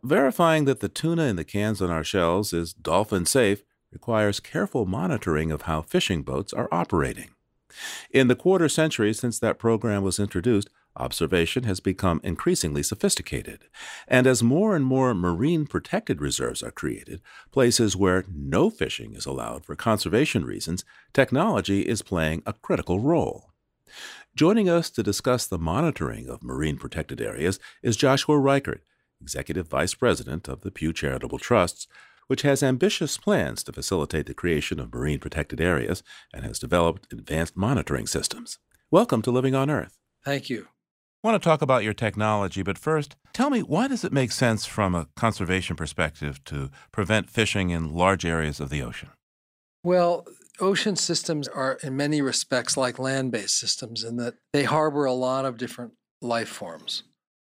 Verifying that the tuna in the cans on our shelves is dolphin safe requires careful monitoring of how fishing boats are operating. In the quarter century since that program was introduced, observation has become increasingly sophisticated. And as more and more marine protected reserves are created, places where no fishing is allowed for conservation reasons, technology is playing a critical role. Joining us to discuss the monitoring of marine protected areas is Joshua Reichert, Executive Vice President of the Pew Charitable Trusts, which has ambitious plans to facilitate the creation of marine protected areas and has developed advanced monitoring systems. Welcome to Living on Earth. Thank you. I want to talk about your technology, but first, tell me, why does it make sense from a conservation perspective to prevent fishing in large areas of the ocean? Well, ocean systems are in many respects like land-based systems in that they harbor a lot of different life forms.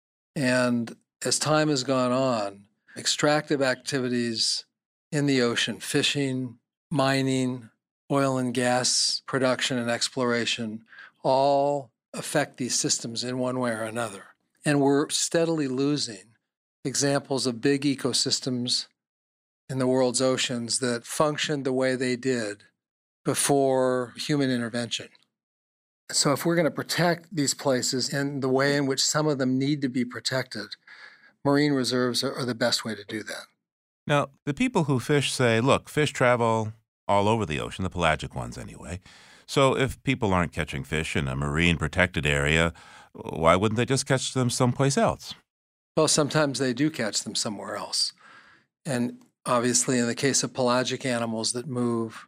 And as time has gone on, extractive activities in the ocean, fishing, mining, oil and gas production and exploration, all affect these systems in one way or another. And we're steadily losing examples of big ecosystems in the world's oceans that functioned the way they did before human intervention. So if we're going to protect these places in the way in which some of them need to be protected, marine reserves are the best way to do that. Now, the people who fish say, look, fish travel all over the ocean, the pelagic ones anyway. So if people aren't catching fish in a marine protected area, why wouldn't they just catch them someplace else? Well, sometimes they do catch them somewhere else. And obviously, in the case of pelagic animals that move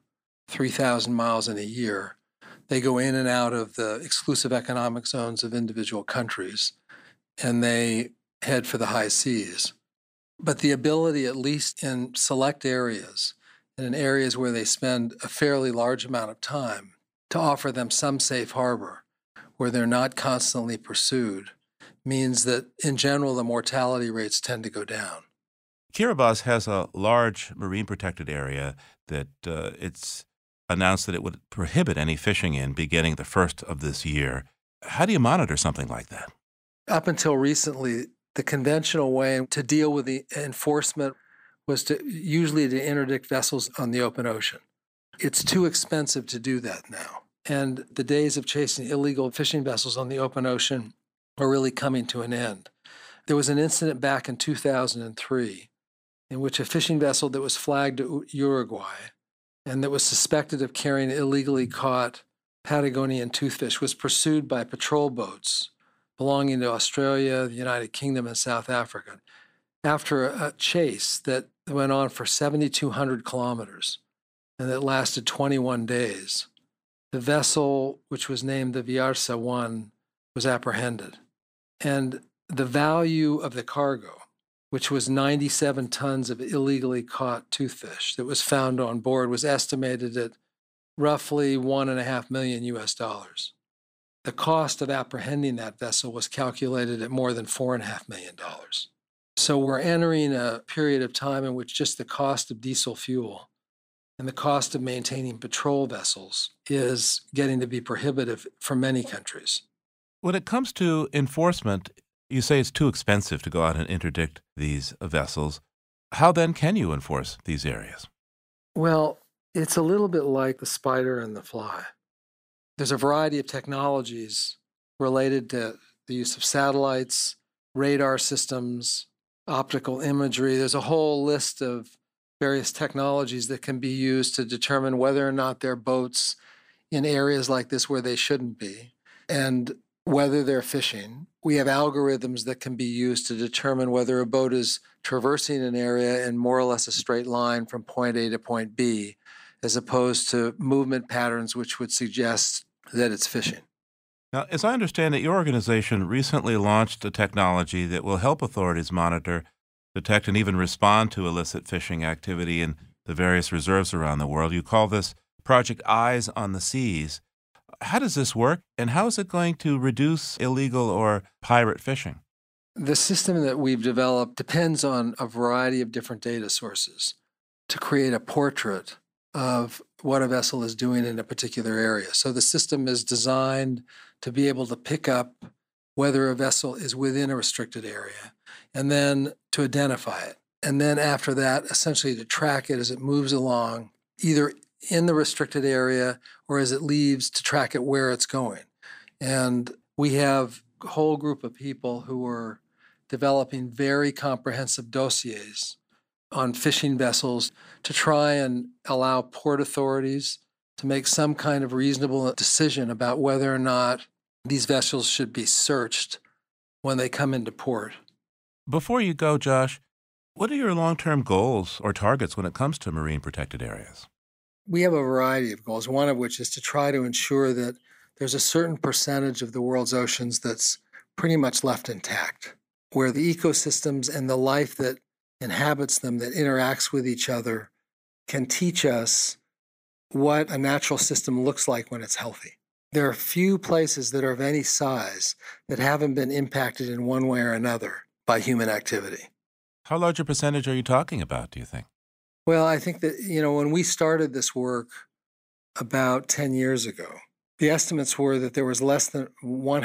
3,000 miles in a year, they go in and out of the exclusive economic zones of individual countries, and they head for the high seas. But the ability, at least in select areas, and in areas where they spend a fairly large amount of time, to offer them some safe harbor where they're not constantly pursued, means that, in general, the mortality rates tend to go down. Kiribati has a large marine protected area that it's announced that it would prohibit any fishing in beginning the first of this year. How do you monitor something like that? Up until recently, the conventional way to deal with the enforcement was usually to interdict vessels on the open ocean. It's too expensive to do that now. And the days of chasing illegal fishing vessels on the open ocean are really coming to an end. There was an incident back in 2003 in which a fishing vessel that was flagged to Uruguay and that was suspected of carrying illegally caught Patagonian toothfish was pursued by patrol boats belonging to Australia, the United Kingdom, and South Africa after a chase that went on for 7,200 kilometers and that lasted 21 days. The vessel, which was named the Viarsa 1, was apprehended. And the value of the cargo, which was 97 tons of illegally caught toothfish that was found on board, was estimated at roughly $1.5 million US. The cost of apprehending that vessel was calculated at more than $4.5 million. So we're entering a period of time in which just the cost of diesel fuel and the cost of maintaining patrol vessels is getting to be prohibitive for many countries. When it comes to enforcement, you say it's too expensive to go out and interdict these vessels. How then can you enforce these areas? Well, it's a little bit like the spider and the fly. There's a variety of technologies related to the use of satellites, radar systems, optical imagery. There's a whole list of various technologies that can be used to determine whether or not there are boats in areas like this where they shouldn't be, and whether they're fishing. We have algorithms that can be used to determine whether a boat is traversing an area in more or less a straight line from point A to point B, as opposed to movement patterns which would suggest that it's fishing. Now, as I understand it, your organization recently launched a technology that will help authorities monitor, detect, and even respond to illicit fishing activity in the various reserves around the world. You call this Project Eyes on the Seas. How does this work, and how is it going to reduce illegal or pirate fishing? The system that we've developed depends on a variety of different data sources to create a portrait of what a vessel is doing in a particular area. So the system is designed to be able to pick up whether a vessel is within a restricted area. and then to identify it. And then after that, essentially to track it as it moves along, either in the restricted area or as it leaves, to track it where it's going. And we have a whole group of people who are developing very comprehensive dossiers on fishing vessels to try and allow port authorities to make some kind of reasonable decision about whether or not these vessels should be searched when they come into port. Before you go, Josh, what are your long-term goals or targets when it comes to marine protected areas? We have a variety of goals, one of which is to try to ensure that there's a certain percentage of the world's oceans that's pretty much left intact, where the ecosystems and the life that inhabits them, that interacts with each other, can teach us what a natural system looks like when it's healthy. There are few places that are of any size that haven't been impacted in one way or another by human activity. How large a percentage are you talking about, do you think? Well, I think that, when we started this work about 10 years ago, the estimates were that there was less than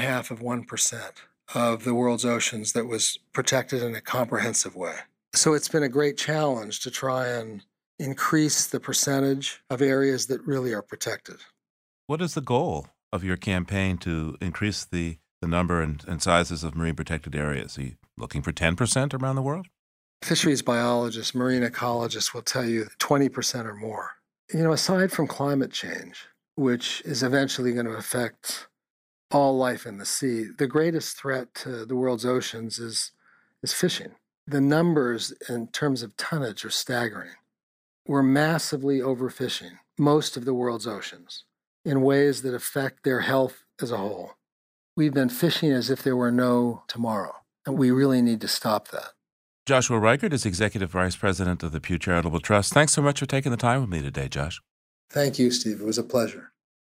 0.5% of the world's oceans that was protected in a comprehensive way. So it's been a great challenge to try and increase the percentage of areas that really are protected. What is the goal of your campaign to increase the number and sizes of marine protected areas? Are you looking for 10% around the world? Fisheries biologists, marine ecologists will tell you 20% or more. Aside from climate change, which is eventually going to affect all life in the sea, the greatest threat to the world's oceans is fishing. The numbers in terms of tonnage are staggering. We're massively overfishing most of the world's oceans in ways that affect their health as a whole. We've been fishing as if there were no tomorrow, and we really need to stop that. Joshua Reichert is Executive Vice President of the Pew Charitable Trust. Thanks so much for taking the time with me today, Josh. Thank you, Steve. It was a pleasure.